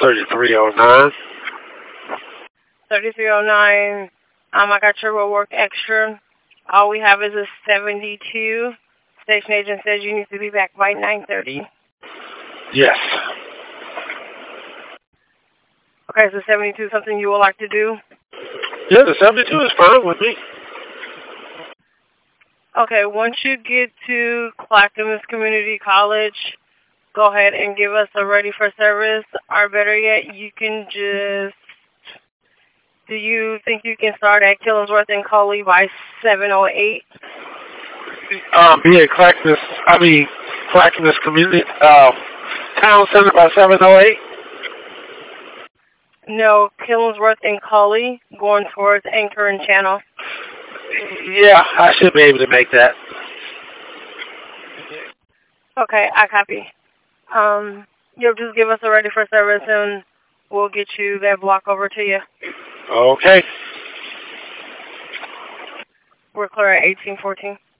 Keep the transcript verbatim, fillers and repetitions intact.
thirty-three oh nine. thirty-three oh nine. Um, I got your roadwork extra. All we have is a seventy-two. Station agent says you need to be back by nine thirty. Yes. Okay, so seventy-two something you would like to do? Yeah, the seventy-two is fine with me. Okay, once you get to Clackamas Community College, go ahead and give us a ready for service. Or better yet, you can just... Do you think you can start at Killingsworth and Coley by seven oh eight? Um, yeah, Clackamas, I mean, Clackamas Community, uh, Town Center by seven oh eight? No, Killingsworth and Coley, going towards Anchor and Channel. Yeah, I should be able to make that. Okay, I copy. Um, you'll just give us a ready for service and we'll get you that block over to you. Okay. We're clear at eighteen fourteen.